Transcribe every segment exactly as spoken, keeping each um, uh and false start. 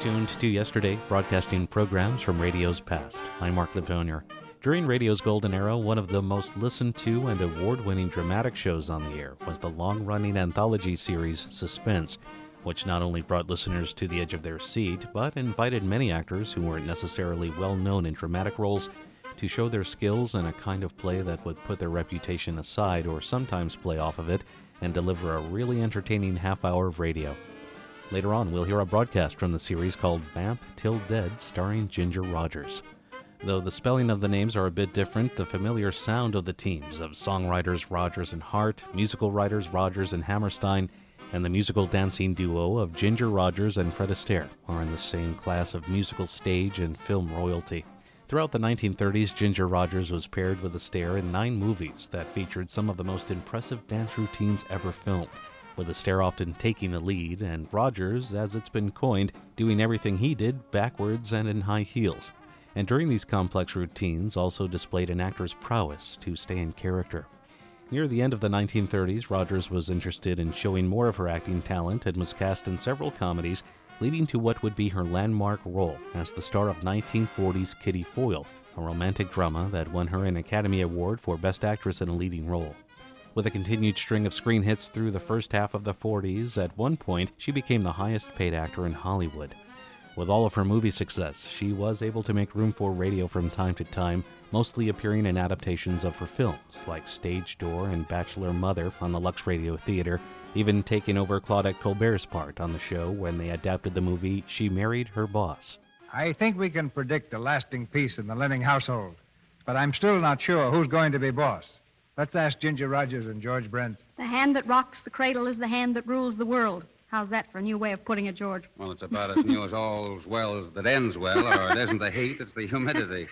tuned to Yesterday, broadcasting programs from radio's past. I'm Mark Livonier. During radio's golden era, one of the most listened to and award-winning dramatic shows on the air was the long-running anthology series Suspense, which not only brought listeners to the edge of their seat, but invited many actors who weren't necessarily well-known in dramatic roles to show their skills in a kind of play that would put their reputation aside or sometimes play off of it and deliver a really entertaining half hour of radio. Later on, we'll hear a broadcast from the series called Vamp Till Dead, starring Ginger Rogers. Though the spelling of the names are a bit different, the familiar sound of the teams of songwriters Rogers and Hart, musical writers Rogers and Hammerstein, and the musical dancing duo of Ginger Rogers and Fred Astaire are in the same class of musical stage and film royalty. Throughout the nineteen thirties, Ginger Rogers was paired with Astaire in nine movies that featured some of the most impressive dance routines ever filmed, with Astaire often taking the lead and Rogers, as it's been coined, doing everything he did backwards and in high heels. And during these complex routines also displayed an actor's prowess to stay in character. Near the end of the nineteen thirties, Rogers was interested in showing more of her acting talent and was cast in several comedies, leading to what would be her landmark role as the star of nineteen forties Kitty Foyle, a romantic drama that won her an Academy Award for Best Actress in a Leading Role. With a continued string of screen hits through the first half of the forties, at one point she became the highest-paid actor in Hollywood. With all of her movie success, she was able to make room for radio from time to time, mostly appearing in adaptations of her films, like Stage Door and Bachelor Mother on the Lux Radio Theater, even taking over Claudette Colbert's part on the show when they adapted the movie She Married Her Boss. I think we can predict a lasting peace in the Lenning household, but I'm still not sure who's going to be boss. Let's ask Ginger Rogers and George Brent. The hand that rocks the cradle is the hand that rules the world. How's that for a new way of putting it, George? Well, it's about as new as all's well that ends well, or it isn't the heat, it's the humidity.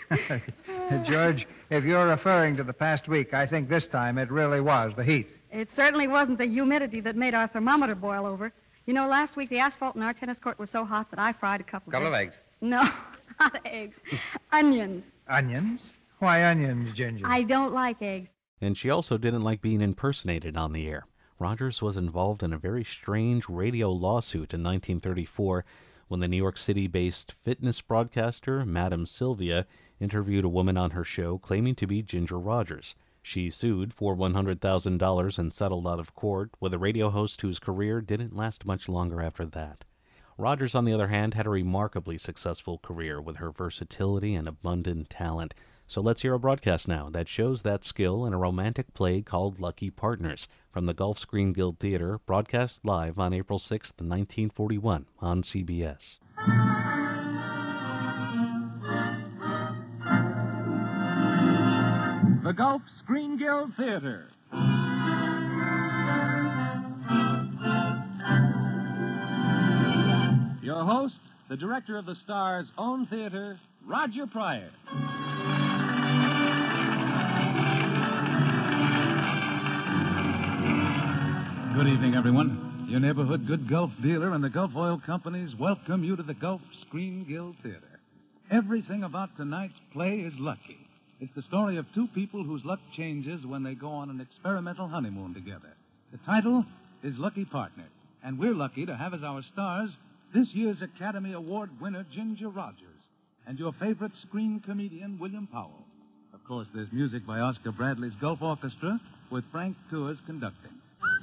George, if you're referring to the past week, I think this time it really was the heat. It certainly wasn't the humidity that made our thermometer boil over. You know, last week the asphalt in our tennis court was so hot that I fried a couple, couple of eggs. Couple of eggs? No, not eggs. Onions. Onions? Why onions, Ginger? I don't like eggs. And she also didn't like being impersonated on the air. Rogers was involved in a very strange radio lawsuit in nineteen thirty-four when the New York City-based fitness broadcaster, Madame Sylvia, interviewed a woman on her show claiming to be Ginger Rogers. She sued for one hundred thousand dollars and settled out of court with a radio host whose career didn't last much longer after that. Rogers, on the other hand, had a remarkably successful career with her versatility and abundant talent. So let's hear a broadcast now that shows that skill in a romantic play called Lucky Partners from the Gulf Screen Guild Theater, broadcast live on April sixth, nineteen forty-one on C B S. The Gulf Screen Guild Theater. Your host, the director of the Star's own theater, Roger Pryor. Good evening, everyone. Your neighborhood good Gulf dealer and the Gulf Oil Companies welcome you to the Gulf Screen Guild Theater. Everything about tonight's play is lucky. It's the story of two people whose luck changes when they go on an experimental honeymoon together. The title is Lucky Partner, and we're lucky to have as our stars this year's Academy Award winner Ginger Rogers and your favorite screen comedian William Powell. Of course, there's music by Oscar Bradley's Gulf Orchestra with Frank Tours conducting.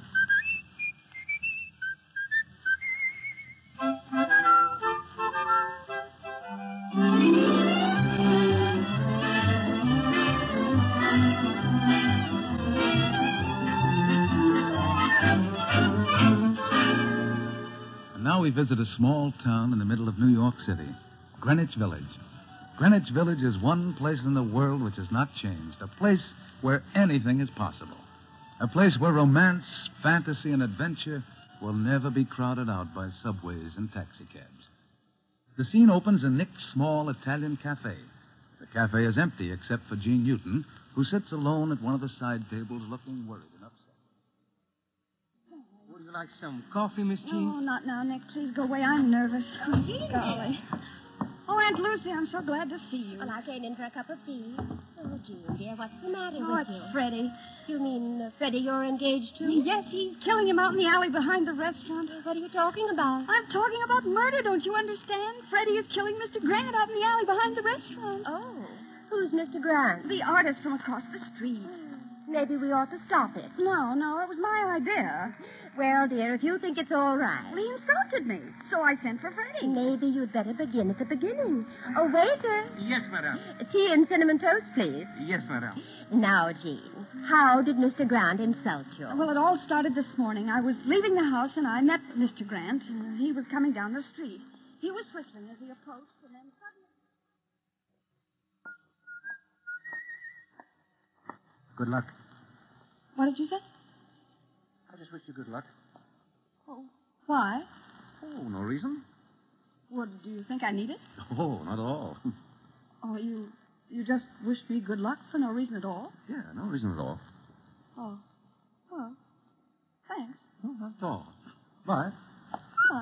Now we visit a small town in the middle of New York City, Greenwich Village. Greenwich Village is one place in the world which has not changed, a place where anything is possible, a place where romance, fantasy, and adventure will never be crowded out by subways and taxicabs. The scene opens in Nick's small Italian cafe. The cafe is empty except for Jean Newton, who sits alone at one of the side tables looking worried and upset. Would you like some coffee, Miss Jean? Oh, not now, Nick. Please go away. I'm nervous. Oh, Jean. golly. Oh, Aunt Lucy, I'm so glad to see you. Well, I came in for a cup of tea. Oh, Jean, dear, what's the matter Oh, with it's you? Freddie. You mean, uh, Freddie, you're engaged to? Yes, he's killing him out in the alley behind the restaurant. What are you talking about? I'm talking about murder, don't you understand? Freddie is killing Mister Grant out in the alley behind the restaurant. Oh, who's Mister Grant? The artist from across the street. Maybe we ought to stop it. No, no, it was my idea. Well, dear, if you think it's all right. Well, he insulted me, so I sent for Freddie. Maybe you'd better begin at the beginning. Oh, waiter. Yes, madame. Tea and cinnamon toast, please. Yes, madame. Now, Jean, how did Mister Grant insult you? Well, it all started this morning. I was leaving the house, and I met Mister Grant. Uh, he was coming down the street. He was whistling as he approached, and then suddenly... Good luck. What did you say? I just wish you good luck. Oh, why? Oh, no reason. What, do you think I need it? Oh, not at all. Oh, you you just wished me good luck for no reason at all? Yeah, no reason at all. Oh, well, thanks. No, not at all. Bye. Bye.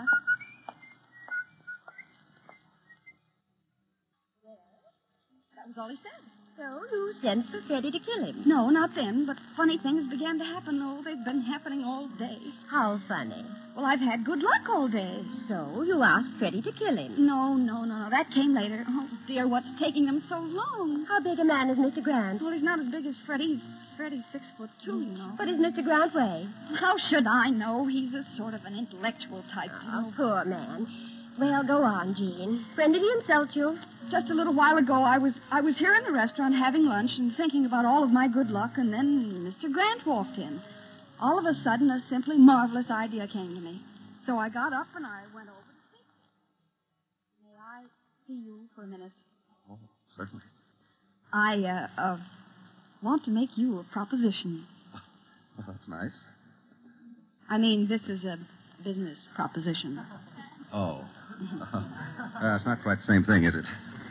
That was all he said. So you sent for Freddie to kill him? No, not then, but funny things began to happen. Oh, they've been happening all day. How funny. Well, I've had good luck all day. So you asked Freddie to kill him? No, no, no, no. That came later. Oh, dear, what's taking them so long? How big a man is Mister Grant? Well, he's not as big as Freddie. He's Freddie's six foot two, you know. What does Mister Grant weigh? How should I know? He's a sort of an intellectual type, you Oh, know. poor man. Well, go on, Jean. When did he insult you? Just a little while ago, I was I was here in the restaurant having lunch and thinking about all of my good luck, and then Mister Grant walked in. All of a sudden, a simply marvelous idea came to me. So I got up and I went over to speak to him. May I see you for a minute? Oh, certainly. I uh, uh, want to make you a proposition. Well, that's nice. I mean, this is a business proposition. Oh. uh, it's not quite the same thing, is it?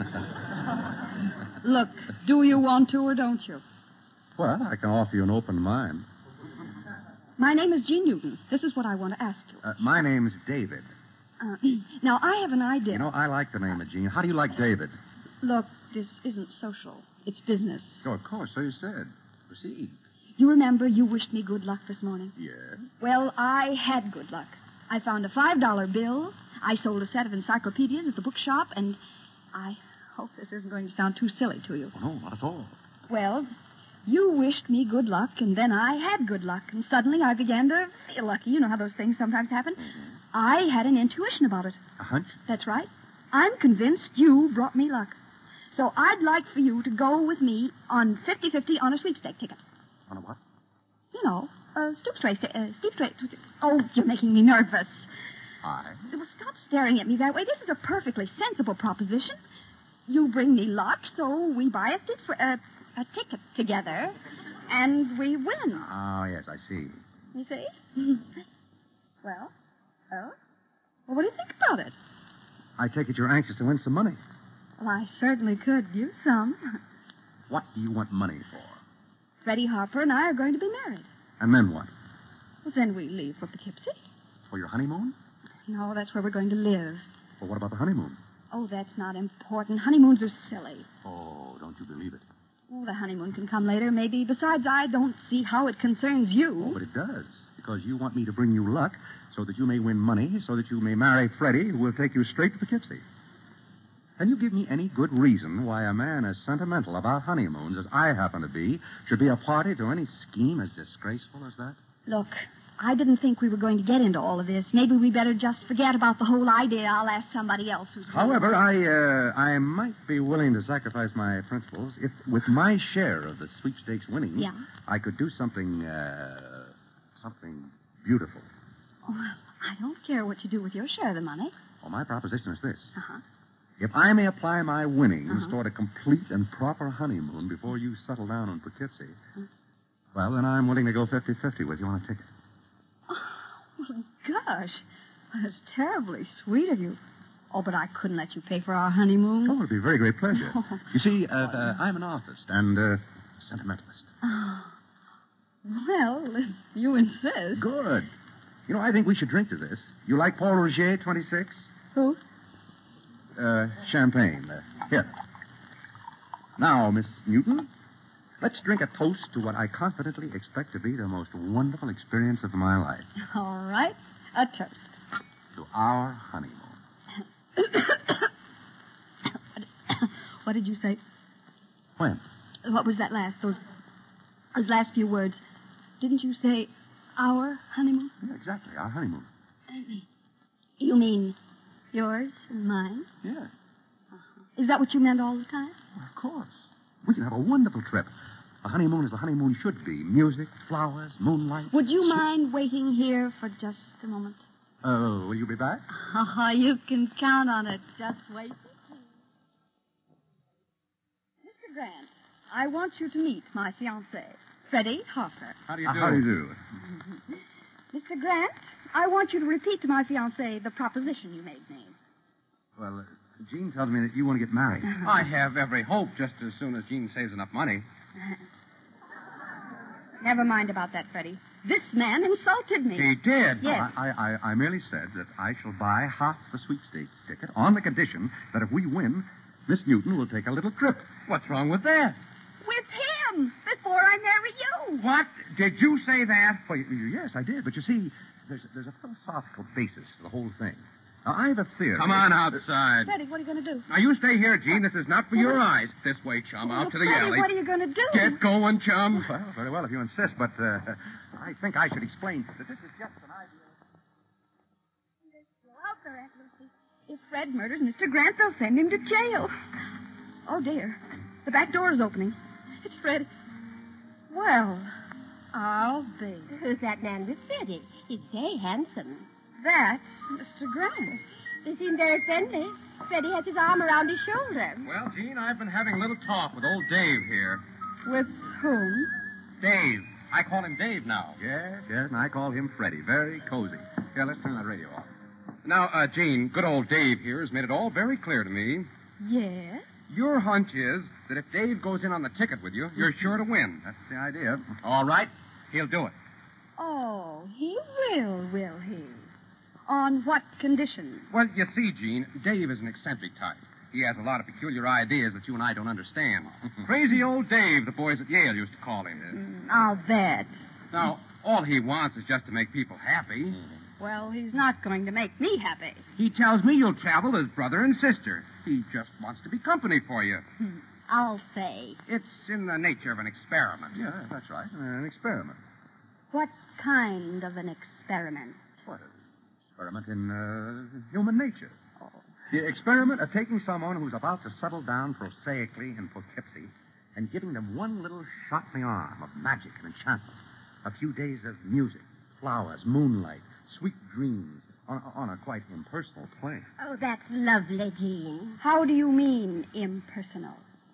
Look, do you want to or don't you? Well, I can offer you an open mind. My name is Jean Newton. This is what I want to ask you. Uh, my name's David. Uh, now, I have an idea. You know, I like the name of Jean. How do you like David? Look, this isn't social. It's business. Oh, of course, so you said. Proceed. You remember you wished me good luck this morning? Yes. Well, I had good luck. I found a five dollar bill. I sold a set of encyclopedias at the bookshop, and I hope this isn't going to sound too silly to you. Oh, no, not at all. Well, you wished me good luck, and then I had good luck, and suddenly I began to feel lucky. You know how those things sometimes happen. Mm-hmm. I had an intuition about it. A hunch? That's right. I'm convinced you brought me luck. So I'd like for you to go with me on fifty-fifty on a sweepstake ticket. On a what? You know, a stoop straight, uh, steep straight. Oh, you're making me nervous. I? Well, stop staring at me that way. This is a perfectly sensible proposition. You bring me luck, so we buy a steep stra- uh, a ticket together, and we win. Oh, yes, I see. You see? Well, oh, well, what do you think about it? I take it you're anxious to win some money. Well, I certainly could use some. What do you want money for? Freddie Harper and I are going to be married. And then what? Well, then we leave for Poughkeepsie. For your honeymoon? No, that's where we're going to live. Well, what about the honeymoon? Oh, that's not important. Honeymoons are silly. Oh, don't you believe it? Oh, the honeymoon can come later, maybe. Besides, I don't see how it concerns you. Oh, but it does. Because you want me to bring you luck so that you may win money, so that you may marry Freddie, who will take you straight to Poughkeepsie. Can you give me any good reason why a man as sentimental about honeymoons as I happen to be should be a party to any scheme as disgraceful as that? Look, I didn't think we were going to get into all of this. Maybe we better just forget about the whole idea. I'll ask somebody else who's... However, I, uh, I might be willing to sacrifice my principles if, with my share of the sweepstakes winning, Yeah? I could do something, uh, something beautiful. Oh, well, I don't care what you do with your share of the money. Well, my proposition is this. Uh-huh. If I may apply my winnings Uh-huh. toward a complete and proper honeymoon before you settle down in Poughkeepsie, Uh-huh. well, then I'm willing to go fifty-fifty with you on a ticket. Well, gosh, that's terribly sweet of you. Oh, but I couldn't let you pay for our honeymoon. Oh, it'd be a very great pleasure. You see, uh, uh, I'm an artist and uh, sentimentalist. Oh. Well, if you insist. Good. You know, I think we should drink to this. You like Paul Roger, twenty-six? Who? Uh, champagne. Uh, here. Now, Miss Newton, let's drink a toast to what I confidently expect to be the most wonderful experience of my life. All right. A toast. To our honeymoon. What did you say? When? What was that last, those, those last few words? Didn't you say our honeymoon? Yeah, exactly, our honeymoon. You mean yours and mine? Yeah. Is that what you meant all the time? Well, of course. We can have a wonderful trip. A honeymoon as a honeymoon should be. Music, flowers, moonlight. Would you so- mind waiting here for just a moment? Oh, will you be back? Oh, you can count on it. Just wait. Mister Grant, I want you to meet my fiancé, Freddie Harper. How do you Uh, do? how do you do? Mister Grant, I want you to repeat to my fiancé the proposition you made me. Well, uh, Jean tells me that you want to get married. I have every hope just as soon as Jean saves enough money. Never mind about that, Freddie. This man insulted me. He did. Yes. I, I, I merely said that I shall buy half the sweepstakes ticket on the condition that if we win, Miss Newton will take a little trip. What's wrong with that? With him, before I marry you. What? Did you say that? Well, y- y- yes, I did. But you see, there's, there's a philosophical basis to the whole thing. Now, I have a theory. Come on outside. Freddie, what are you going to do? Now, you stay here, Jean. This is not for your eyes. This way, chum. Out to the Freddie, alley. what are you going to do? Get going, chum. Well, very well, if you insist, but uh, I think I should explain that this is just an idea. Go out there, Aunt Lucy. If Fred murders Mister Grant, they'll send him to jail. Oh, dear. The back door is opening. It's Fred. Well, I'll be. Who's that man with Freddie? He's very handsome. That's Mister Grant. They seem very friendly. Freddie has his arm around his shoulder. Well, Jean, I've been having a little talk with old Dave here. With whom? Dave. I call him Dave now. Yes, yes, and I call him Freddie. Very cozy. Here, let's turn that radio off. Now, uh, Jean, good old Dave here has made it all very clear to me. Yes. Your hunch is that if Dave goes in on the ticket with you, you're sure to win. That's the idea. All right. He'll do it. Oh, he will, will he? On what condition? Well, you see, Jean, Dave is an eccentric type. He has a lot of peculiar ideas that you and I don't understand. Crazy old Dave, the boys at Yale used to call him. Mm, I'll bet. Now, all he wants is just to make people happy. Well, he's not going to make me happy. He tells me you'll travel as brother and sister. He just wants to be company for you. I'll say. It's in the nature of an experiment. Yeah, that's right. An experiment. What kind of an experiment? What? An experiment in uh, human nature. Oh. The experiment of taking someone who's about to settle down prosaically in Poughkeepsie and giving them one little shot in the arm of magic and enchantment. A few days of music, flowers, moonlight, sweet dreams on, on a quite impersonal plane. Oh, that's lovely, Jean. How do you mean, impersonal?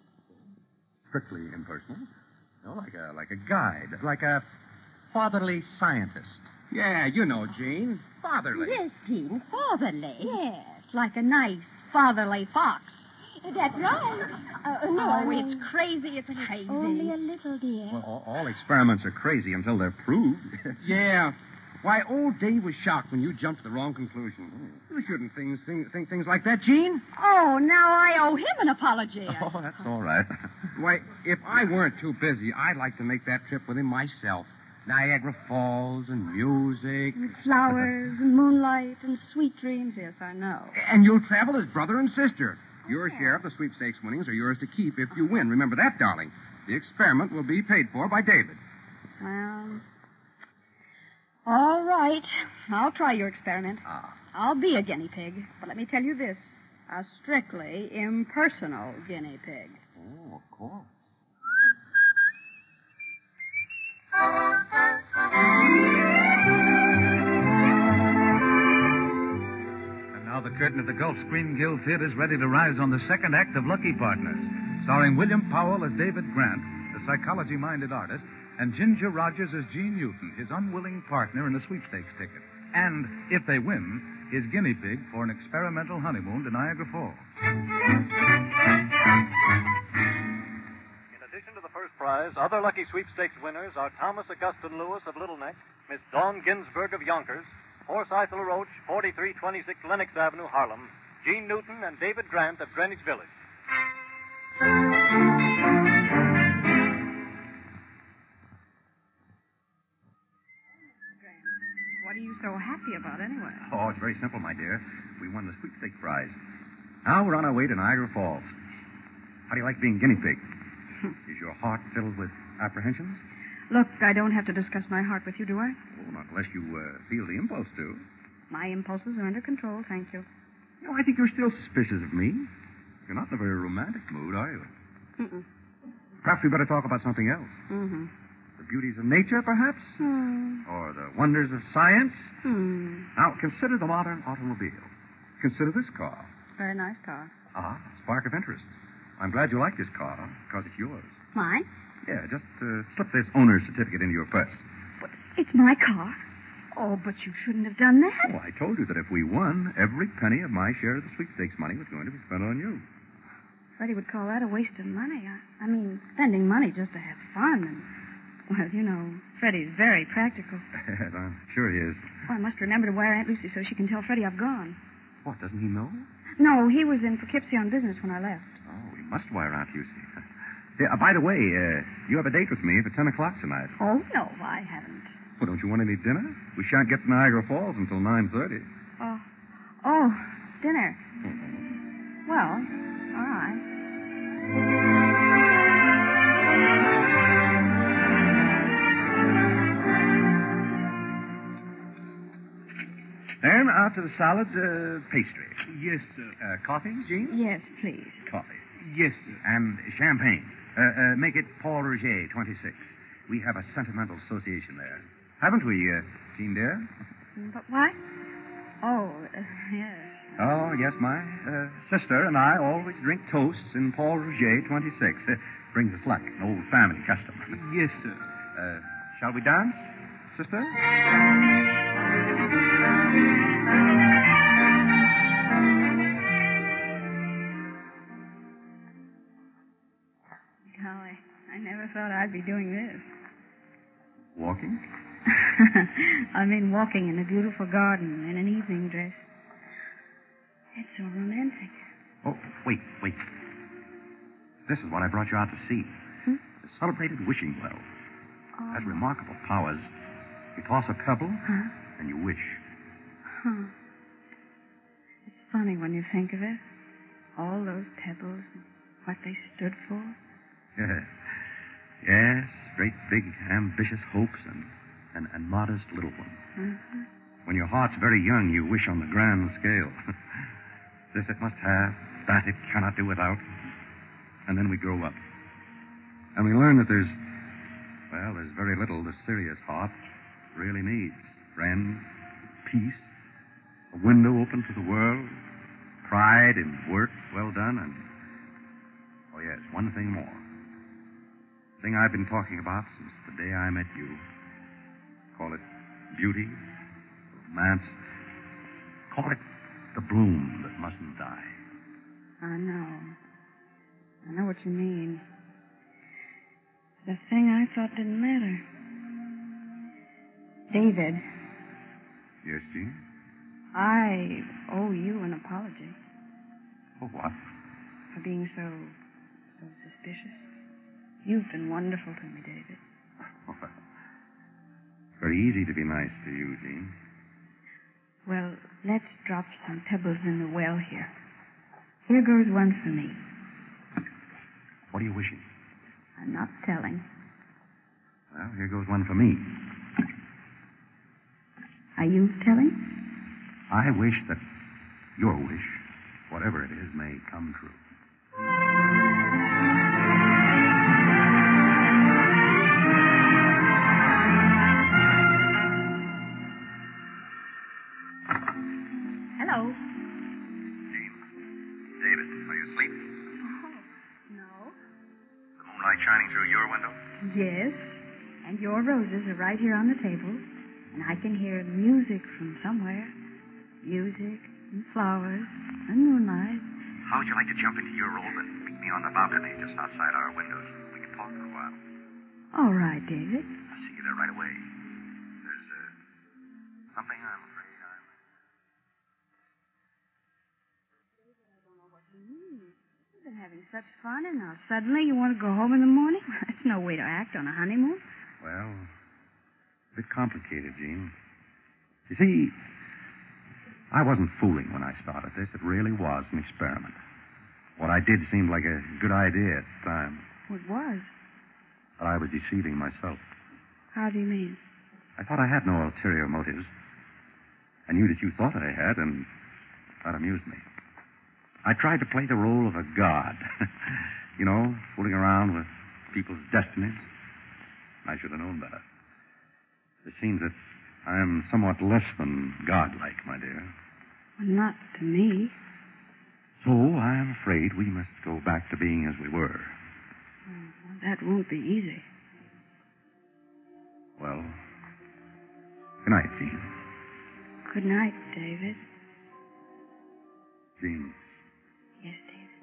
Strictly impersonal. No, like a like a guide, like a fatherly scientist. Yeah, you know, Jean. Fatherly. Yes, Jean, fatherly. Yes, like a nice fatherly fox. That's right. Uh, no, Oh, I mean, it's crazy. It's crazy. only a little, dear. Well, all, all experiments are crazy until they're proved. Yeah. Why, old Dave was shocked when you jumped to the wrong conclusion. You shouldn't things, think, think things like that, Jean. Oh, now I owe him an apology. Oh, that's all right. Why, if I weren't too busy, I'd like to make that trip with him myself. Niagara Falls and music. And flowers and moonlight and sweet dreams. Yes, I know. And you'll travel as brother and sister. Your share of the sweepstakes winnings are yours to keep if you win. Remember that, darling. The experiment will be paid for by David. Well, all right. I'll try your experiment. Ah. I'll be a guinea pig. But let me tell you this. A strictly impersonal guinea pig. Oh, of course. And now the curtain of the Gulf Screen Guild Theater is ready to rise on the second act of Lucky Partners, starring William Powell as David Grant, the psychology-minded artist, and Ginger Rogers as Jean Newton, his unwilling partner in the sweepstakes ticket. And, if they win, his guinea pig for an experimental honeymoon to Niagara Falls. In addition to the first prize, other lucky sweepstakes winners are Thomas Augustine Lewis of Little Neck, Miss Dawn Ginsburg of Yonkers, Forsyth LaRoche, forty-three twenty-six Lenox Avenue, Harlem, Gene Newton and David Grant of Greenwich Village. What are you so happy about, anyway? Oh, it's very simple, my dear. We won the sweepstake prize. Now we're on our way to Niagara Falls. How do you like being guinea pig? Is your heart filled with apprehensions? Look, I don't have to discuss my heart with you, do I? Oh, not unless you uh, feel the impulse to. My impulses are under control, thank you. You know, I think you're still suspicious of me. You're not in a very romantic mood, are you? Mm-mm. Perhaps we better talk about something else. Mm-hmm. The beauties of nature, perhaps? Hmm. Or the wonders of science? Hmm. Now, consider the modern automobile. Consider this car. Very nice car. Ah, spark of interest. I'm glad you like this car, because it's yours. Mine? Yeah, just uh, slip this owner's certificate into your purse. But it's my car. Oh, but you shouldn't have done that. Oh, I told you that if we won, every penny of my share of the sweepstakes money was going to be spent on you. Freddie would call that a waste of money. I, I mean, spending money just to have fun. And, well, you know, Freddie's very practical. I'm sure he is. Oh, I must remember to wire Aunt Lucy so she can tell Freddie I've gone. What, doesn't he know? No, he was in Poughkeepsie on business when I left. Oh, we must wire Aunt Lucy. Yeah, uh, by the way, uh, you have a date with me for ten o'clock tonight. Oh, no, I haven't. Well, don't you want any dinner? We shan't get to Niagara Falls until nine thirty. Oh, oh, dinner. Well, all right. Then, after the salad, uh, pastry. Yes, sir. Uh, coffee, Jean? Yes, please. Coffee. Yes, sir. And champagne. Uh, uh, make it Paul Roger, twenty-six. We have a sentimental association there. Haven't we, uh, Jean, dear? But what? Oh, uh, yes. Oh, yes, my uh, sister and I always drink toasts in Paul Roger, twenty-six. Uh, brings us luck, an old family custom. Yes, sir. Uh, shall we dance, sister? Golly, I never thought I'd be doing this. Walking? I mean, walking in a beautiful garden in an evening dress. It's so romantic. Oh, wait, wait. This is what I brought you out to see. Hmm? The celebrated wishing well. Oh. Has remarkable powers. You toss a pebble, Huh? and you wish. Huh. It's funny when you think of it. All those pebbles and what they stood for. Yes. Yes, great big ambitious hopes and, and, and modest little ones. Uh-huh. When your heart's very young, you wish on the grand scale. This it must have, that it cannot do without. And then we grow up. And we learn that there's, well, there's very little the serious heart really needs. Friends, peace, a window open to the world, pride in work well done, and, oh yes, one thing more. The thing I've been talking about since the day I met you. Call it beauty, romance. Call it the bloom that mustn't die. I know. I know what you mean. It's the thing I thought didn't matter. David, Yes, Jean? I owe you an apology For what? for being so, so suspicious. You've been wonderful to me, David. Oh, well, it's very easy to be nice to you, Jean. Well, let's drop some pebbles in the well here. Here goes one for me. What are you wishing? I'm not telling. Well, here goes one for me. Are you telling? I wish that your wish, whatever it is, may come true. Hello. Jean. David, are you asleep? Oh, no. The moonlight shining through your window? Yes. And your roses are right here on the table. And I can hear music from somewhere. Music and flowers and moonlight. How would you like to jump into your robe and meet me on the balcony just outside our windows? We can talk for a while. All right, David. I'll see you there right away. There's uh, something I'm afraid I'm... been having such fun, and now suddenly you want to go home in the morning? That's no way to act on a honeymoon. Well, a bit complicated, Jean. You see, I wasn't fooling when I started this. It really was an experiment. What I did seemed like a good idea at the time. What was? But I was deceiving myself. How do you mean? I thought I had no ulterior motives. I knew that you thought I had, and that amused me. I tried to play the role of a god. You know, fooling around with people's destinies. I should have known better. It seems that I am somewhat less than godlike, my dear. Well, not to me. So I am afraid we must go back to being as we were. Well, that won't be easy. Well, good night, Jean. Good night, David. Jean, Yes, David.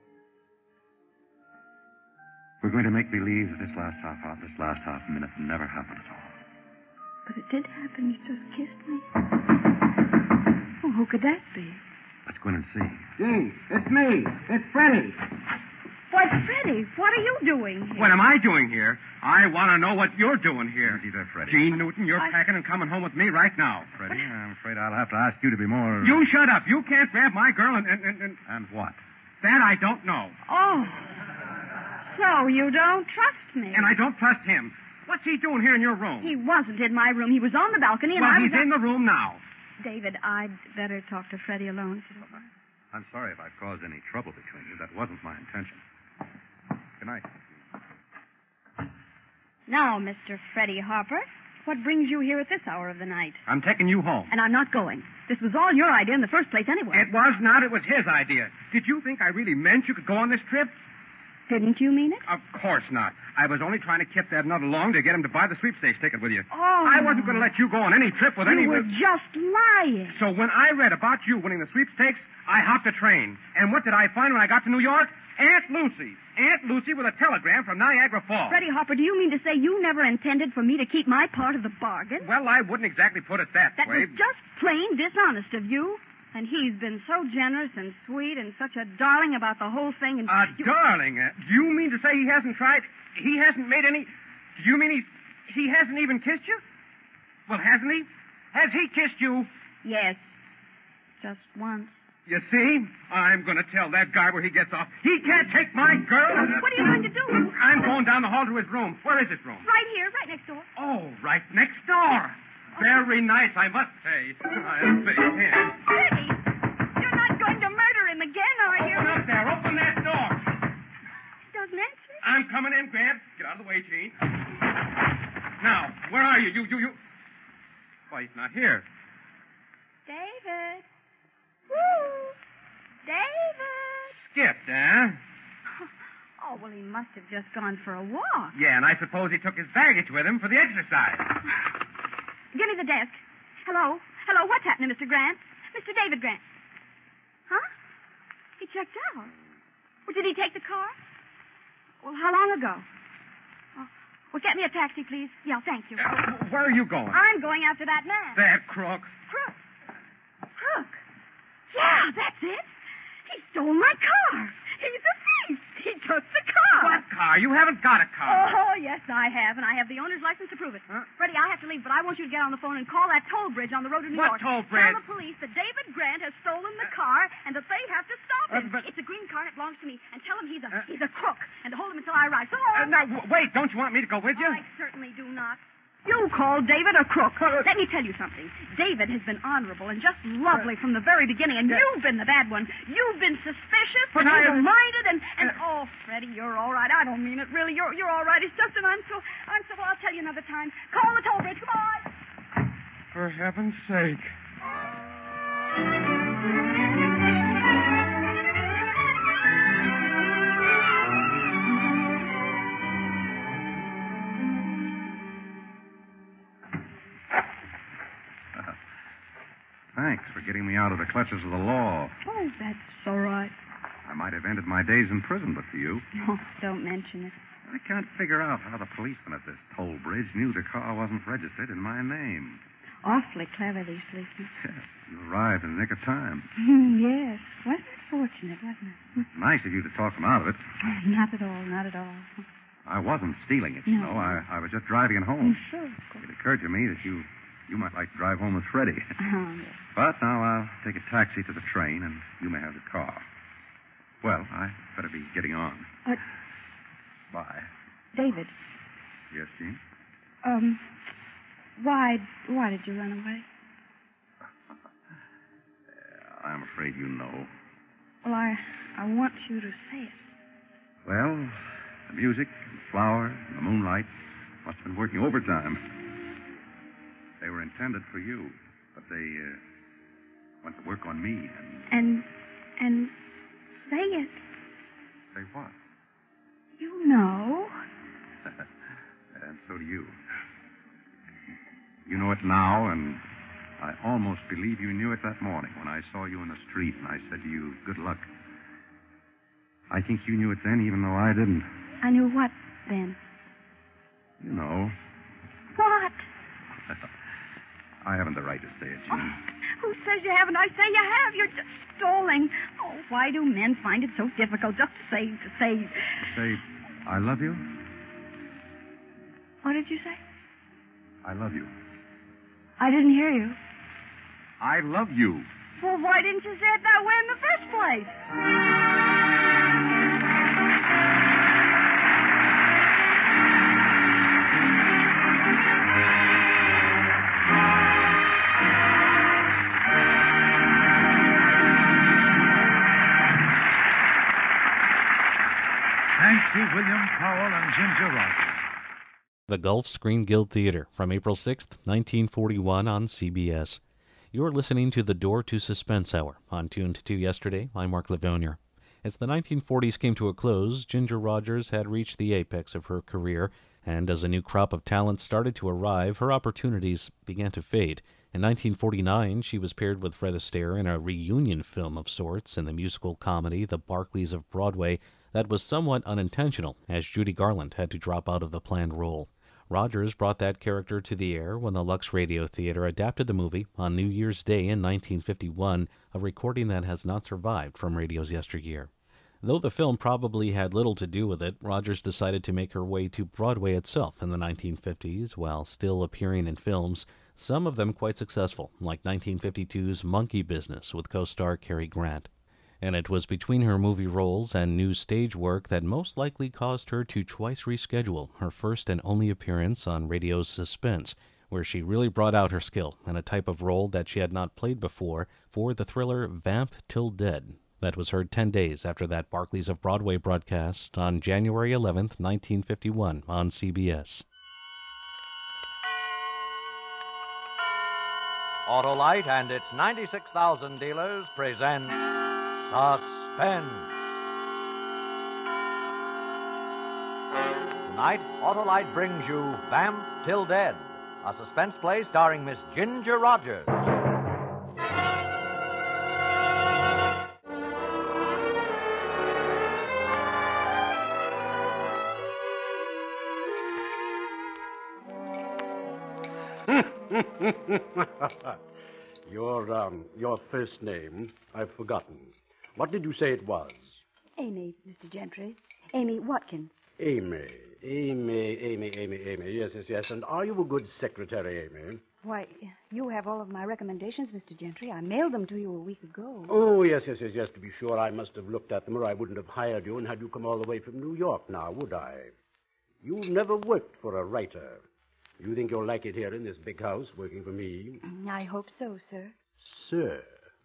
we're going to make believe that this last half hour, this last half minute never happened at all. But it did happen. You just kissed me. Oh, who could that be? Let's go in and see. Jean, it's me. It's Freddie. Why, Freddie, what are you doing here? What am I doing here? I want to know what you're doing here. Easy there, Freddie. Gene Newton, you're I- packing and coming home with me right now. Freddie, I'm afraid I'll have to ask you to be more... You shut up. You can't grab my girl and... and, and, and... And what? That I don't know. Oh. So you don't trust me? And I don't trust him. What's he doing here in your room? He wasn't in my room. He was on the balcony, and well, I was... he's in the room now. David, I'd better talk to Freddie alone, if you don't mind. I'm sorry if I've caused any trouble between you. That wasn't my intention. Good night. Now, Mister Freddie Harper, what brings you here at this hour of the night? I'm taking you home. And I'm not going. This was all your idea in the first place anyway. It was not. It was his idea. Did you think I really meant you could go on this trip? Didn't you mean it? Of course not. I was only trying to kip that nut along to get him to buy the sweepstakes ticket with you. Oh. I wasn't going to let you go on any trip with You any... were just lying. So when I read about you winning the sweepstakes, I hopped a train. And what did I find when I got to New York? Aunt Lucy. Aunt Lucy with a telegram from Niagara Falls. Freddie Harper, do you mean to say you never intended for me to keep my part of the bargain? Well, I wouldn't exactly put it that, That way. was just plain dishonest of you. And he's been so generous and sweet and such a darling about the whole thing. And A you... darling. Uh, do you mean to say he hasn't tried? He hasn't made any... Do you mean he's... he hasn't even kissed you? Well, hasn't he? Has he kissed you? Yes. Just once. You see? I'm going to tell that guy where he gets off. He can't take my girl. What are you going to do? I'm going down the hall to his room. Where is his room? Right here, right next door. Oh, right next door. Very nice, I must say. I'll face him. Freddie, you're not going to murder him again, are you? Open up there. Open that door. He doesn't answer. I'm coming in, Grant. Get out of the way, Gene. Now, where are you? You, you, you... Why, he's not here. David. Woo! David. Skipped, eh? Oh, well, he must have just gone for a walk. Yeah, and I suppose he took his baggage with him for the exercise. Give me the desk. Hello? Hello, what's happening, Mister Grant? Mister David Grant. Huh? He checked out. Well, did he take the car? Well, how long ago? Oh, well, get me a taxi, please. Yeah, thank you. Uh, where are you going? I'm going after that man. That crook. Crook. Crook. Yeah, that's it. He stole my car. He's a thief. He took the car. What car? You haven't got a car. Oh, yes, I have, and I have the owner's license to prove it. Huh? Freddie, I have to leave, but I want you to get on the phone and call that toll bridge on the road to New What York. toll bridge? Tell the police that David Grant has stolen the car and that they have to stop him. Uh, but- It's a green car and it belongs to me. And tell him he's a Uh, he's a crook and to hold him until I arrive. So Uh, long. now, w- wait, don't you want me to go with you? I certainly do not. You call David a crook. Let me tell you something. David has been honorable and just lovely from the very beginning, and you've been the bad one. You've been suspicious But and I- evil-minded, and, and Uh, oh, Freddie, you're all right. I don't mean it, really. You're you're all right. It's just that I'm so I'm so. Well, I'll tell you another time. Call the toll bridge. Come on. For heaven's sake. Thanks for getting me out of the clutches of the law. Oh, that's all right. I might have ended my days in prison but for you. Oh, don't mention it. I can't figure out how the policeman at this toll bridge knew the car wasn't registered in my name. Awfully clever, these policemen. You arrived in the nick of time. Yes. Wasn't it fortunate, wasn't it? Nice of you to talk them out of it. Not at all, not at all. I wasn't stealing it, you No. know. I, I was just driving it home. Sure, of course. It occurred to me that you you might like to drive home with Freddie. Oh, yes. But now I'll take a taxi to the train, and you may have the car. Well, I better be getting on. Uh, Bye. David, Yes, Jean? um, why, why did you run away? I'm afraid you know. Well, I, I want you to say it. Well, the music, and flowers, and the moonlight must have been working overtime. They were intended for you, but they uh, went to work on me and... And, and say it. Say what? You know. And so do you. You know it now, and I almost believe you knew it that morning when I saw you in the street and I said to you, good luck. I think you knew it then, even though I didn't. I knew what then? You know. What? I haven't the right to say it, Jean. Who says you haven't? I say you have. You're just stalling. Oh, why do men find it so difficult just to say, to say... To say, I love you? What did you say? I love you. I didn't hear you. I love you. Well, why didn't you say it that way in the first place? Thank you, William Powell and Ginger Rogers. The Gulf Screen Guild Theater from April sixth, nineteen forty-one on C B S. You're listening to the Door to Suspense Hour on Tuned to Yesterday. I'm Mark Livonier. As the nineteen forties came to a close, Ginger Rogers had reached the apex of her career, and as a new crop of talent started to arrive, her opportunities began to fade. In nineteen forty-nine, she was paired with Fred Astaire in a reunion film of sorts in the musical comedy The Barkleys of Broadway that was somewhat unintentional, as Judy Garland had to drop out of the planned role. Rogers brought that character to the air when the Lux Radio Theater adapted the movie on New Year's Day in nineteen fifty-one, a recording that has not survived from radio's yesteryear. Though the film probably had little to do with it, Rogers decided to make her way to Broadway itself in the nineteen fifties while still appearing in films, some of them quite successful, like nineteen fifty-two's Monkey Business with co-star Cary Grant. And it was between her movie roles and new stage work that most likely caused her to twice reschedule her first and only appearance on radio's Suspense, where she really brought out her skill in a type of role that she had not played before for the thriller Vamp Till Dead. That was heard ten days after that Barkleys of Broadway broadcast on January eleventh, nineteen fifty-one on C B S. Autolite and its ninety-six thousand dealers present Suspense. Tonight, Autolite brings you Vamp Till Dead, a suspense play starring Miss Ginger Rogers. your, um, your first name, I've forgotten. What did you say it was? Amy, Mister Gentry. Amy Watkins. Amy. Amy, Amy, Amy, Amy. Yes, yes, yes. And are you a good secretary, Amy? Why, you have all of my recommendations, Mister Gentry. I mailed them to you a week ago. Oh, yes, yes, yes, yes. To be sure, I must have looked at them or I wouldn't have hired you and had you come all the way from New York now, would I? You've never worked for a writer. You think you'll like it here in this big house, working for me? I hope so, sir. Sir.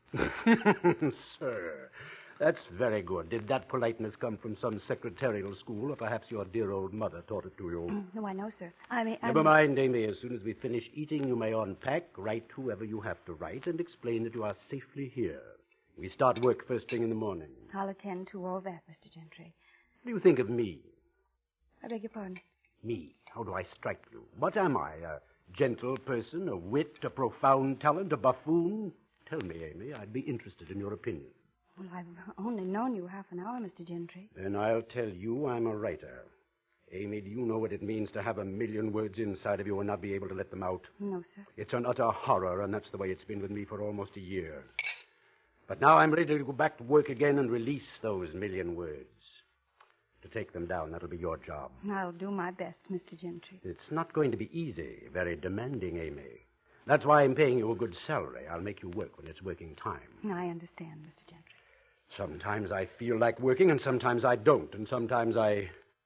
Sir. That's very good. Did that politeness come from some secretarial school, or perhaps your dear old mother taught it to you? Mm, no, I know, sir. I mean, Never mind, Amy. As soon as we finish eating, you may unpack, write whoever you have to write, and explain that you are safely here. We start work first thing in the morning. I'll attend to all that, Mister Gentry. What do you think of me? I beg your pardon? Me? How do I strike you? What am I? A gentle person, a wit, a profound talent, a buffoon? Tell me, Amy. I'd be interested in your opinion. Well, I've only known you half an hour, Mister Gentry. Then I'll tell you I'm a writer. Amy, do you know what it means to have a million words inside of you and not be able to let them out? No, sir. It's an utter horror, and that's the way it's been with me for almost a year. But now I'm ready to go back to work again and release those million words. To take them down, that'll be your job. I'll do my best, Mister Gentry. It's not going to be easy, very demanding, Amy. That's why I'm paying you a good salary. I'll make you work when it's working time. I understand, Mister Gentry. Sometimes I feel like working, and sometimes I don't, and sometimes I...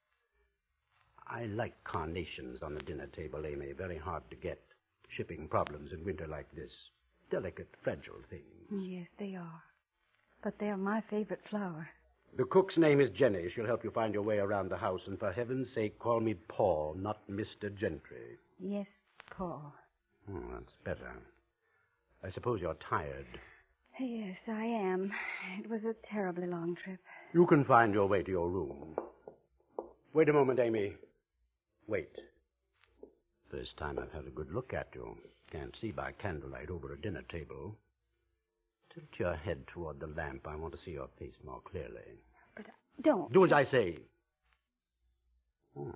I like carnations on the dinner table, Amy. Very hard to get. Shipping problems in winter like this. Delicate, fragile things. Yes, they are. But they're my favorite flower. The cook's name is Jenny. She'll help you find your way around the house, and for heaven's sake, call me Paul, not Mister Gentry. Yes, Paul. Oh, that's better. I suppose you're tired. Yes, I am. It was a terribly long trip. You can find your way to your room. Wait a moment, Amy. Wait. First time I've had a good look at you. Can't see by candlelight over a dinner table. Tilt your head toward the lamp. I want to see your face more clearly. But don't. Do as I say. Oh.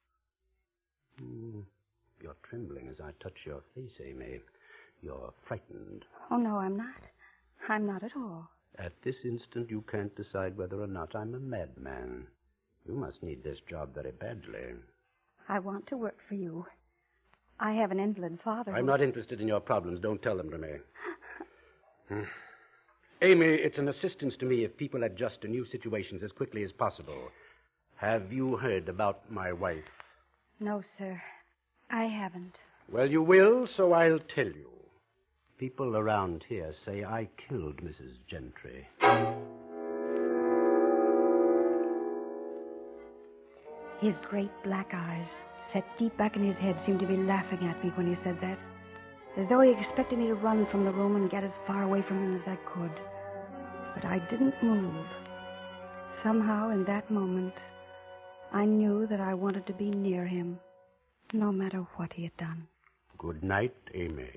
Hmm. You're trembling as I touch your face, Amy. You're frightened. Oh, no, I'm not. I'm not at all. At this instant, you can't decide whether or not I'm a madman. You must need this job very badly. I want to work for you. I have an invalid father. I'm who's... not interested in your problems. Don't tell them to me. hmm. Amy, it's an assistance to me if people adjust to new situations as quickly as possible. Have you heard about my wife? No, sir. I haven't. Well, you will, so I'll tell you. People around here say I killed Missus Gentry. His great black eyes, set deep back in his head, seemed to be laughing at me when he said that, as though he expected me to run from the room and get as far away from him as I could. But I didn't move. Somehow, in that moment, I knew that I wanted to be near him, no matter what he had done. Good night, Amy.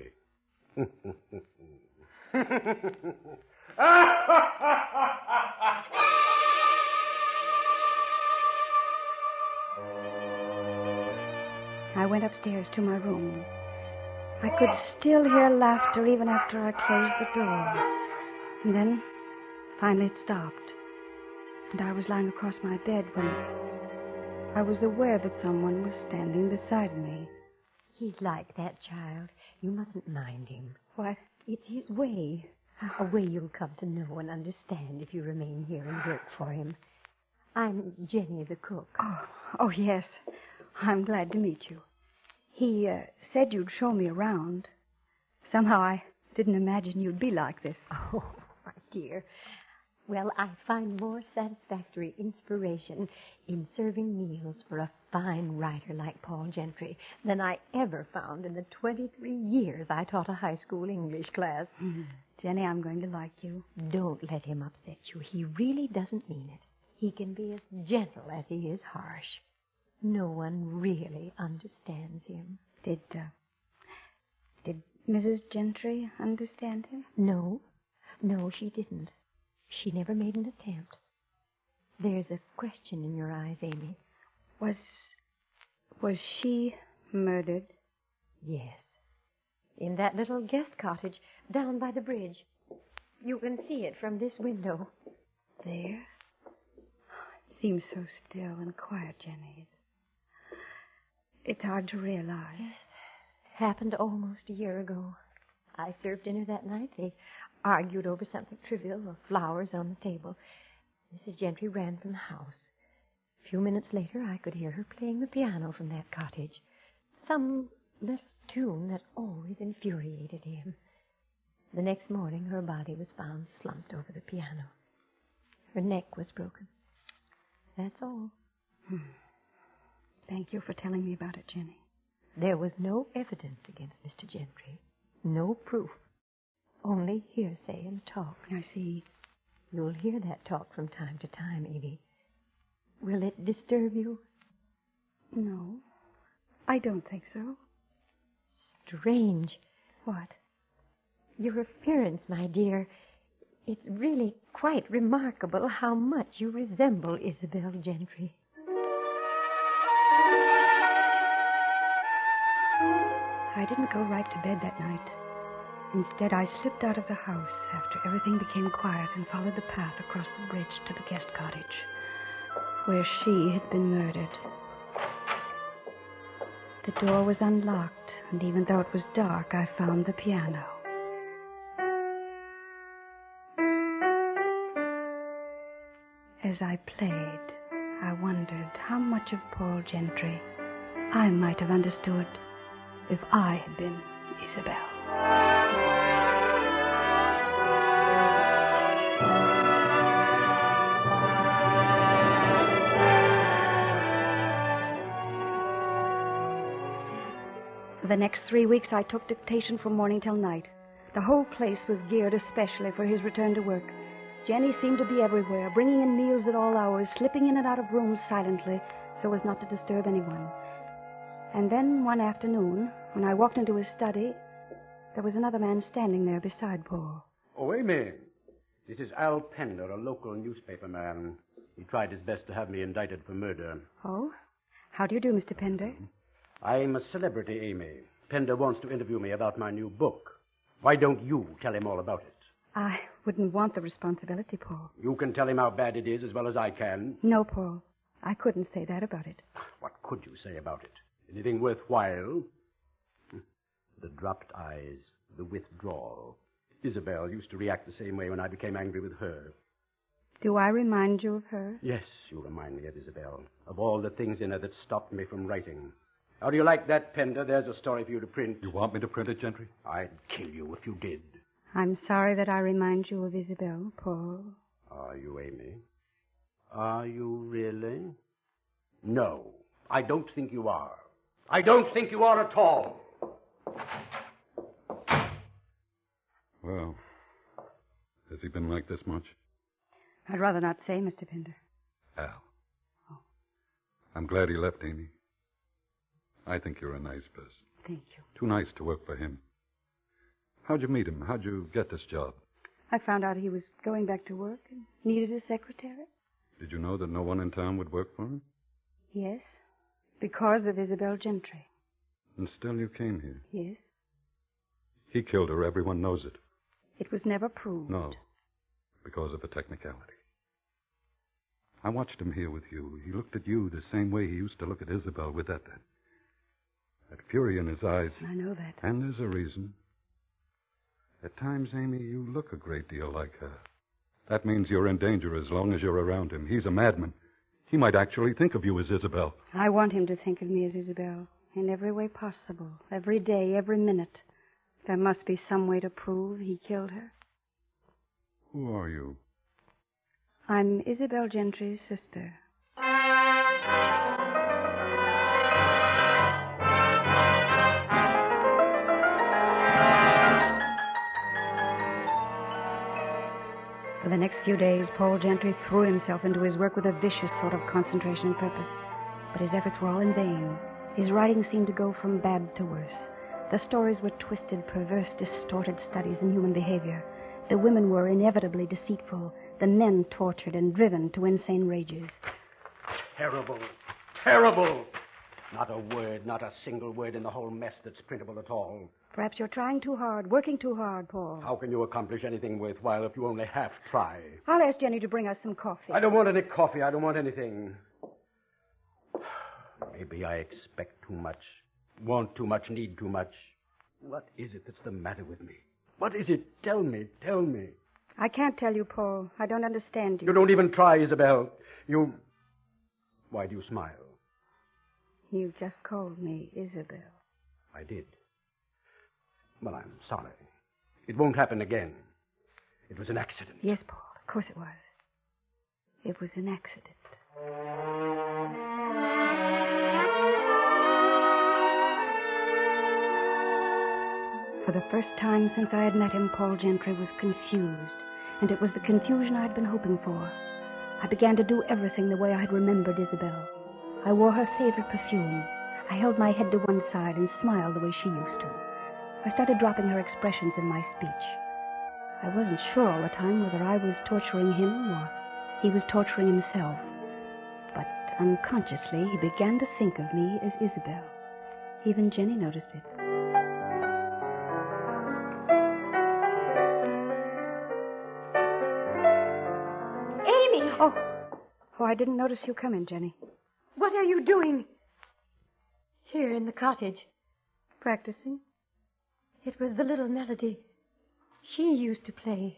I went upstairs to my room. I could still hear laughter even after I closed the door. And then, finally it stopped. And I was lying across my bed when I was aware that someone was standing beside me. He's like that, child. You mustn't mind him. What? It's his way. A way you'll come to know and understand if you remain here and work for him. I'm Jenny, the cook. Oh, oh yes. I'm glad to meet you. He uh, said you'd show me around. Somehow I didn't imagine you'd be like this. Oh, my dear. Well, I find more satisfactory inspiration in serving meals for a fine writer like Paul Gentry than I ever found in the twenty-three years I taught a high school English class. Mm. Jenny, I'm going to like you. Don't let him upset you. He really doesn't mean it. He can be as gentle as he is harsh. No one really understands him. Did, uh, did Missus Gentry understand him? No. No, she didn't. She never made an attempt. There's a question in your eyes, Amy. Was, was she murdered? Yes. In that little guest cottage down by the bridge. You can see it from this window. There? It seems so still and quiet, Jenny. It's hard to realize. Yes. Happened almost a year ago. I served dinner that night. They argued over something trivial, the flowers on the table. Missus Gentry ran from the house. A few minutes later, I could hear her playing the piano from that cottage. Some little tune that always infuriated him. The next morning, her body was found slumped over the piano. Her neck was broken. That's all. Hmm. Thank you for telling me about it, Jenny. There was no evidence against Mister Gentry. No proof. Only hearsay and talk. I see. You'll hear that talk from time to time, Evie. Will it disturb you? No, I don't think so. Strange. What? Your appearance, my dear. It's really quite remarkable how much you resemble Isabel Gentry. I didn't go right to bed that night. Instead, I slipped out of the house after everything became quiet and followed the path across the bridge to the guest cottage, where she had been murdered. The door was unlocked, and even though it was dark, I found the piano. As I played, I wondered how much of Paul Gentry I might have understood if I had been Isabel. For the next three weeks, I took dictation from morning till night. The whole place was geared especially for his return to work. Jenny seemed to be everywhere, bringing in meals at all hours, slipping in and out of rooms silently so as not to disturb anyone. And then one afternoon, when I walked into his study, there was another man standing there beside Paul. Oh, Amy. This is Al Pender, a local newspaper man. He tried his best to have me indicted for murder. Oh? How do you do, Mister Pender? I'm a celebrity, Amy. Pender wants to interview me about my new book. Why don't you tell him all about it? I wouldn't want the responsibility, Paul. You can tell him how bad it is as well as I can. No, Paul. I couldn't say that about it. What could you say about it? Anything worthwhile? The dropped eyes, the withdrawal. Isabel used to react the same way when I became angry with her. Do I remind you of her? Yes, you remind me of Isabel, of all the things in her that stopped me from writing. How do you like that, Pender? There's a story for you to print. You want me to print it, Gentry? I'd kill you if you did. I'm sorry that I remind you of Isabel, Paul. Are you, Amy? Are you really? No, I don't think you are. I don't think you are at all. Well, has he been like this much? I'd rather not say, Mister Pender. Al. Oh. I'm glad he left, Amy. I think you're a nice person. Thank you. Too nice to work for him. How'd you meet him? How'd you get this job? I found out he was going back to work and needed a secretary. Did you know that no one in town would work for him? Yes, because of Isabel Gentry. And still you came here? Yes. He killed her. Everyone knows it. It was never proved. No, because of a technicality. I watched him here with you. He looked at you the same way he used to look at Isabel, with that, that, that fury in his eyes. I know that. And there's a reason. At times, Amy, you look a great deal like her. That means you're in danger as long as you're around him. He's a madman. He might actually think of you as Isabel. I want him to think of me as Isabel in every way possible, every day, every minute. There must be some way to prove he killed her. Who are you? I'm Isabel Gentry's sister. For the next few days, Paul Gentry threw himself into his work with a vicious sort of concentration and purpose. But his efforts were all in vain. His writing seemed to go from bad to worse. The stories were twisted, perverse, distorted studies in human behavior. The women were inevitably deceitful, the men tortured and driven to insane rages. Terrible. Terrible. Not a word, not a single word in the whole mess that's printable at all. Perhaps you're trying too hard, working too hard, Paul. How can you accomplish anything worthwhile if you only half try? I'll ask Jenny to bring us some coffee. I don't want any coffee. I don't want anything. Maybe I expect too much, want too much, need too much. What is it that's the matter with me? What is it? Tell me, tell me. I can't tell you, Paul. I don't understand you. You don't even try, Isabel. You... Why do you smile? You just called me Isabel. I did. Well, I'm sorry. It won't happen again. It was an accident. Yes, Paul, of course it was. It was an accident. For the first time since I had met him, Paul Gentry was confused, and it was the confusion I had been hoping for. I began to do everything the way I had remembered Isabel. I wore her favorite perfume. I held my head to one side and smiled the way she used to. I started dropping her expressions in my speech. I wasn't sure all the time whether I was torturing him or he was torturing himself. But unconsciously, he began to think of me as Isabel. Even Jenny noticed it. Oh. Oh, I didn't notice you come in, Jenny. What are you doing? Here in the cottage. Practicing? It was the little melody she used to play.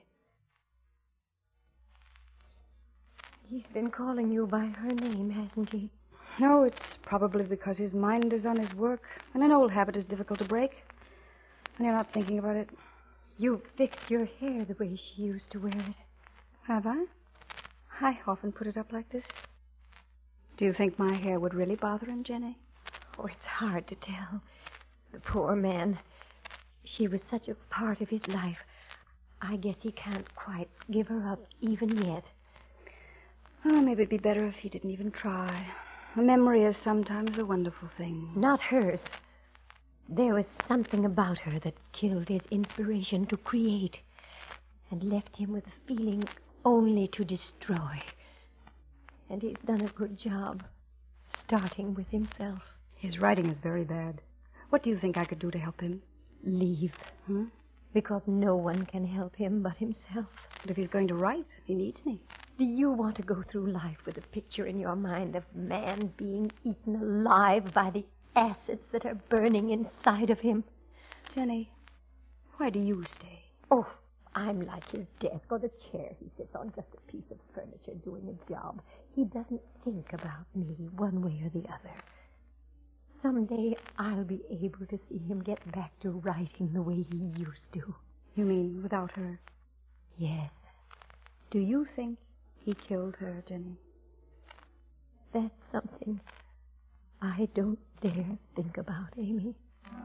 He's been calling you by her name, hasn't he? No, it's probably because his mind is on his work, and an old habit is difficult to break. When you're not thinking about it. You fixed your hair the way she used to wear it. Have I? I often put it up like this. Do you think my hair would really bother him, Jenny? Oh, it's hard to tell. The poor man. She was such a part of his life. I guess he can't quite give her up even yet. Oh, maybe it'd be better if he didn't even try. A memory is sometimes a wonderful thing. Not hers. There was something about her that killed his inspiration to create and left him with a feeling only to destroy. And he's done a good job, starting with himself. His writing is very bad. What do you think I could do to help him? Leave. Hmm? Because no one can help him but himself. But if he's going to write, he needs me. Do you want to go through life with a picture in your mind of man being eaten alive by the acids that are burning inside of him? Jenny, why do you stay? Oh, I'm like his desk or the chair he sits on, just a piece of furniture doing a job. He doesn't think about me one way or the other. Someday I'll be able to see him get back to writing the way he used to. You mean without her? Yes. Do you think he killed her, Jenny? That's something I don't dare think about, Amy.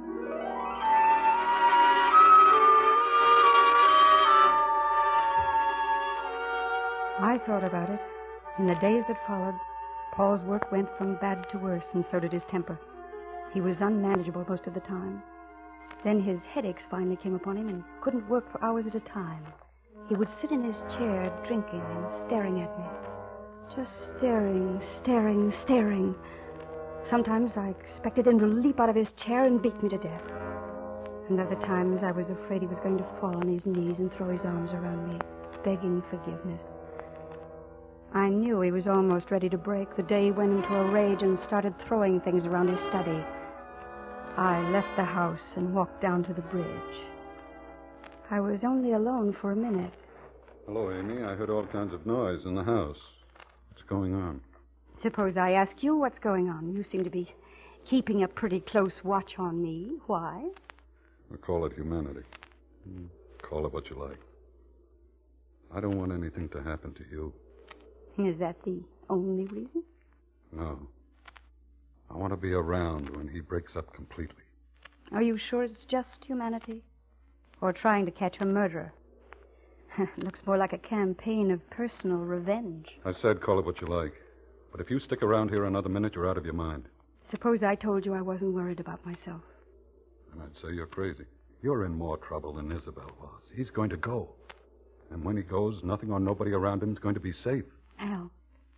I thought about it. In the days that followed, Paul's work went from bad to worse, and so did his temper. He was unmanageable most of the time. Then his headaches finally came upon him and couldn't work for hours at a time. He would sit in his chair drinking and staring at me. Just staring, staring, staring. Sometimes I expected him to leap out of his chair and beat me to death. And other times I was afraid he was going to fall on his knees and throw his arms around me, begging forgiveness. I knew he was almost ready to break the day he went into a rage and started throwing things around his study. I left the house and walked down to the bridge. I was only alone for a minute. Hello, Amy. I heard all kinds of noise in the house. What's going on? Suppose I ask you what's going on. You seem to be keeping a pretty close watch on me. Why? I call it humanity. Call it what you like. I don't want anything to happen to you. Is that the only reason? No. I want to be around when he breaks up completely. Are you sure it's just humanity? Or trying to catch a murderer? It looks more like a campaign of personal revenge. I said call it what you like. But if you stick around here another minute, you're out of your mind. Suppose I told you I wasn't worried about myself. And I'd say you're crazy. You're in more trouble than Isabel was. He's going to go. And when he goes, nothing or nobody around him is going to be safe. Al,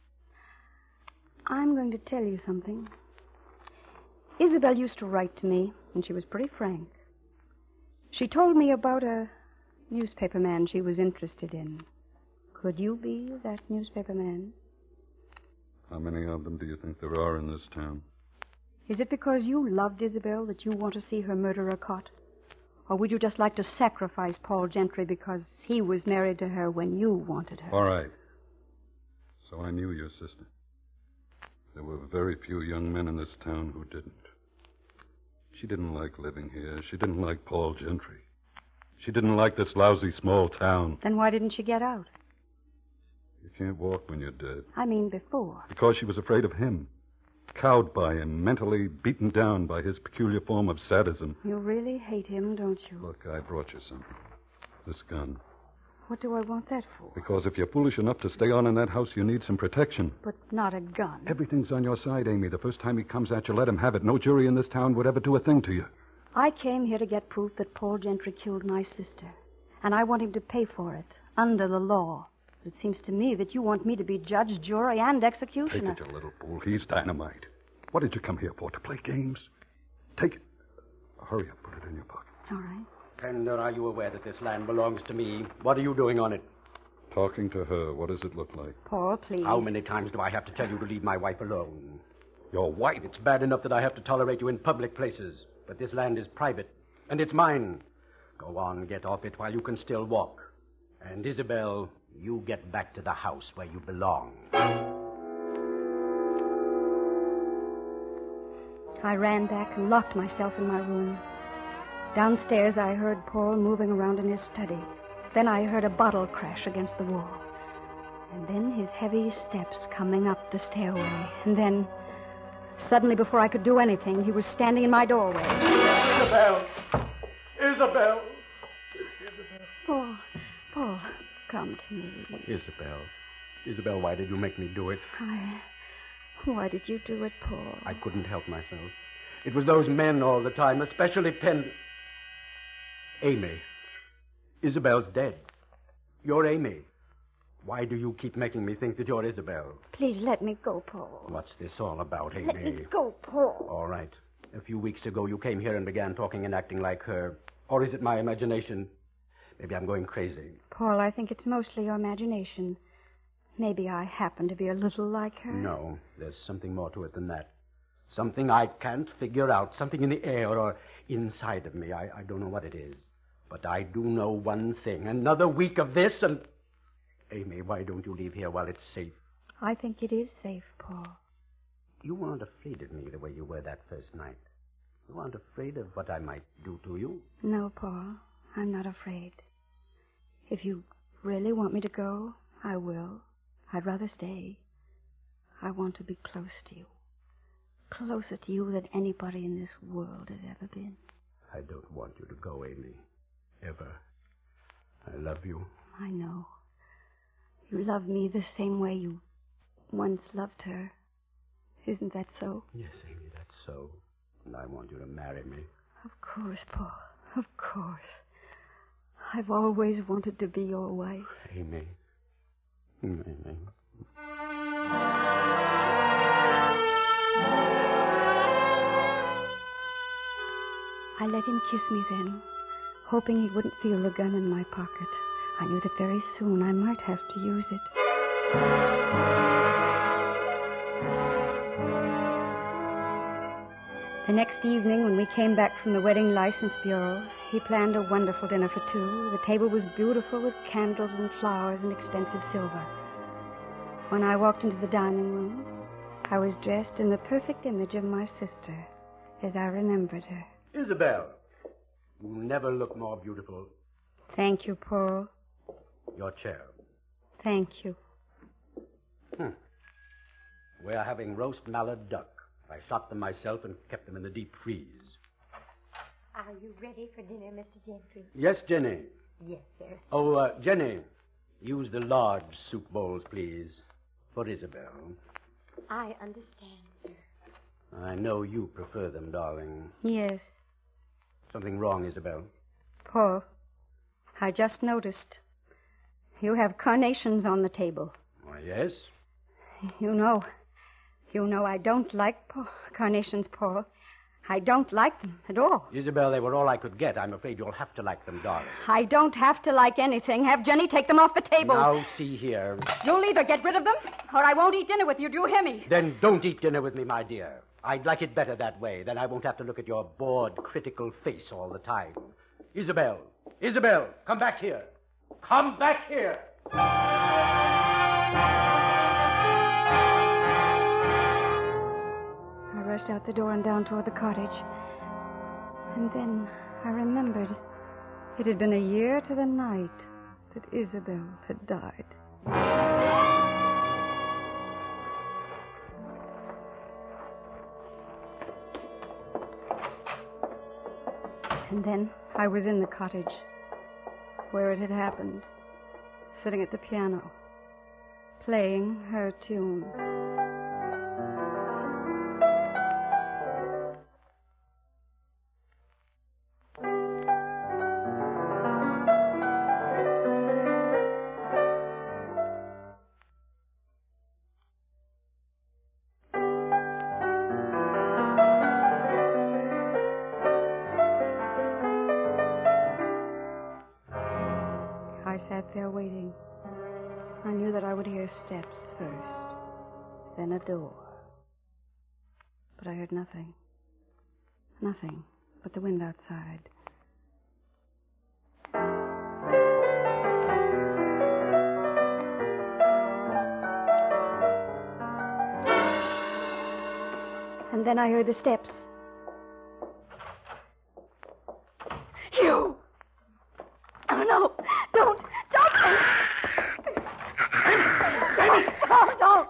I'm going to tell you something. Isabel used to write to me, and she was pretty frank. She told me about a newspaper man she was interested in. Could you be that newspaper man? How many of them do you think there are in this town? Is it because you loved Isabel that you want to see her murderer caught? Or would you just like to sacrifice Paul Gentry because he was married to her when you wanted her? All right. So I knew your sister. There were very few young men in this town who didn't. She didn't like living here. She didn't like Paul Gentry. She didn't like this lousy small town. Then why didn't she get out? You can't walk when you're dead. I mean before. Because she was afraid of him. Cowed by him, mentally beaten down by his peculiar form of sadism. You really hate him, don't you? Look, I brought you something. This gun. What do I want that for? Because if you're foolish enough to stay on in that house, you need some protection. But not a gun. Everything's on your side, Amy. The first time he comes at you, let him have it. No jury in this town would ever do a thing to you. I came here to get proof that Paul Gentry killed my sister. And I want him to pay for it, under the law. It seems to me that you want me to be judge, jury, and executioner. Take it, you little fool. He's dynamite. What did you come here for? To play games? Take it. Hurry up. Put it in your pocket. All right. And uh, are you aware that this land belongs to me? What are you doing on it? Talking to her, what does it look like? Paul, please. How many times do I have to tell you to leave my wife alone? Your wife? It's bad enough that I have to tolerate you in public places, but this land is private, and it's mine. Go on, get off it while you can still walk. And Isabel, you get back to the house where you belong. I ran back and locked myself in my room. Downstairs, I heard Paul moving around in his study. Then I heard a bottle crash against the wall. And then his heavy steps coming up the stairway. And then, suddenly, before I could do anything, he was standing in my doorway. Isabel! Isabel! Isabel! Paul, Paul, come to me. Isabel. Isabel, why did you make me do it? I... Why did you do it, Paul? I couldn't help myself. It was those men all the time, especially Penn. Amy. Isabel's dead. You're Amy. Why do you keep making me think that you're Isabel? Please let me go, Paul. What's this all about, Amy? Let me go, Paul. All right. A few weeks ago, you came here and began talking and acting like her. Or is it my imagination? Maybe I'm going crazy. Paul, I think it's mostly your imagination. Maybe I happen to be a little like her. No, there's something more to it than that. Something I can't figure out. Something in the air or inside of me. I, I don't know what it is. But I do know one thing. Another week of this and... Amy, why don't you leave here while it's safe? I think it is safe, Paul. You weren't afraid of me the way you were that first night. You weren't afraid of what I might do to you. No, Paul, I'm not afraid. If you really want me to go, I will. I'd rather stay. I want to be close to you. Closer to you than anybody in this world has ever been. I don't want you to go, Amy. Ever. I love you. I know. You love me the same way you once loved her. Isn't that so? Yes, Amy, that's so. And I want you to marry me. Of course, Paul. Of course. I've always wanted to be your wife. Amy. Amy. I let him kiss me then, hoping he wouldn't feel the gun in my pocket. I knew that very soon I might have to use it. The next evening, when we came back from the Wedding License Bureau, he planned a wonderful dinner for two. The table was beautiful with candles and flowers and expensive silver. When I walked into the dining room, I was dressed in the perfect image of my sister, as I remembered her. Isabel, you never look more beautiful. Thank you, Paul. Your chair. Thank you. Hmm. We're having roast mallard duck. I shot them myself and kept them in the deep freeze. Are you ready for dinner, Mister Gentry? Yes, Jenny. Yes, sir. Oh, uh, Jenny, use the large soup bowls, please, for Isabel. I understand, sir. I know you prefer them, darling. Yes. Something wrong, Isabel? Paul, I just noticed. You have carnations on the table. Why, yes. You know, you know I don't like Paul, carnations, Paul. I don't like them at all. Isabel, they were all I could get. I'm afraid you'll have to like them, darling. I don't have to like anything. Have Jenny take them off the table. Now, see here. You'll either get rid of them, or I won't eat dinner with you. Do you hear me? Then don't eat dinner with me, my dear. I'd like it better that way. Then I won't have to look at your bored, critical face all the time. Isabel, Isabel, come back here. Come back here. I rushed out the door and down toward the cottage. And then I remembered it had been a year to the night that Isabel had died. And then I was in the cottage, where it had happened, sitting at the piano, playing her tune. I sat there waiting, I knew that I would hear steps first, then a door. But I heard nothing. Nothing but the wind outside. And then I heard the steps. You! Oh, no. Don't. Don't. Amy! Oh, don't.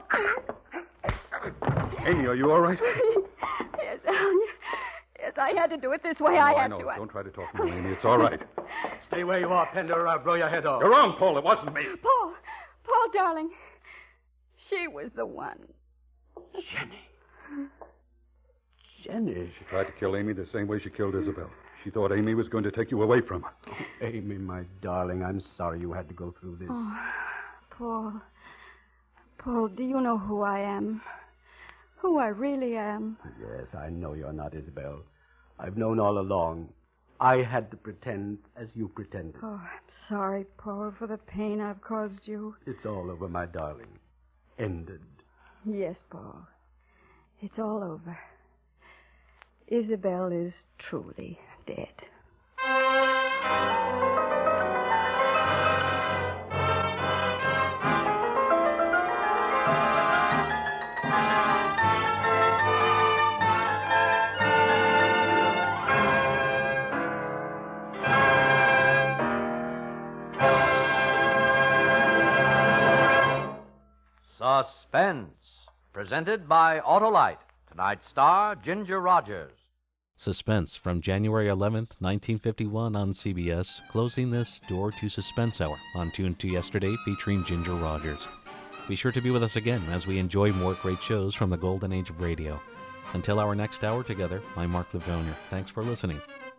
Amy, are you all right? Yes, Al. Yes, I had to do it this way. Oh, I no, had I know. to. I... Don't try to talk to me, Amy. It's all right. Stay where you are, Pender, or I'll blow your head off. You're wrong, Paul. It wasn't me. Paul. Paul, darling. She was the one. Jenny. Jenny. She tried to kill Amy the same way she killed Isabel. She thought Amy was going to take you away from her. Oh, Amy, my darling, I'm sorry you had to go through this. Oh, Paul. Paul, do you know who I am? Who I really am? Yes, I know you're not Isabel. I've known all along. I had to pretend as you pretended. Oh, I'm sorry, Paul, for the pain I've caused you. It's all over, my darling. Ended. Yes, Paul. It's all over. Isabel is truly dead. Suspense, presented by Autolite. Tonight's star, Ginger Rogers. Suspense from January eleventh, nineteen fifty-one on C B S, closing this Door to Suspense Hour on Tune to Yesterday featuring Ginger Rogers. Be sure to be with us again as we enjoy more great shows from the golden age of radio. Until our next hour together, I'm Mark Livonier. Thanks for listening.